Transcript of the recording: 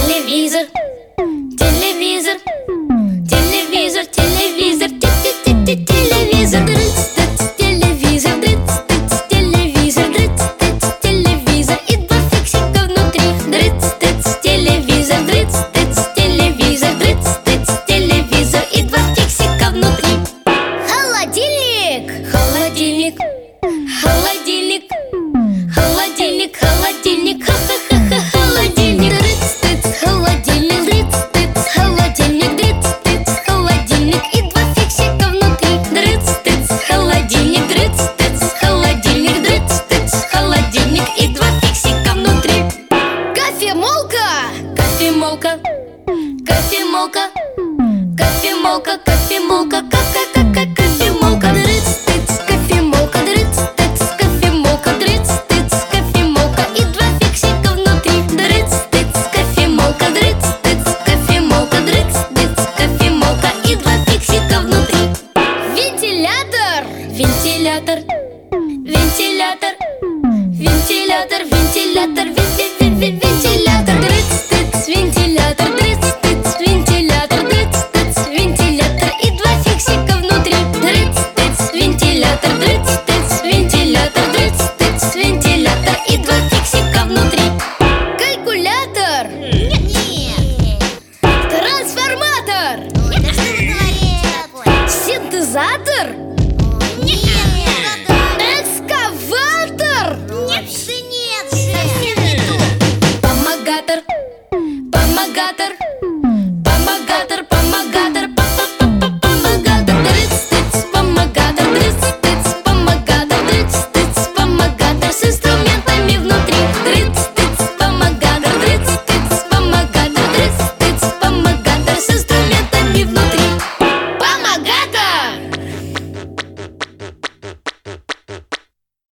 Телевизор, телевизор, телевизор, телевизор, телевизор, телевизор, телевизор, телевизор и два фиксика внутри. Телевизор, телевизор, телевизор и два фиксика внутри. Холодильник, холодильник, холодильник, холодильник, холодильник, ха-ха-ха-ха, холодильник. Холодильник, холодильник, холодильник и два фиксика внутри. Холодильник, холодильник, холодильник и два фиксика внутри. Кофемолка, кофемолка, кофемолка, кофемолка, кофемолка.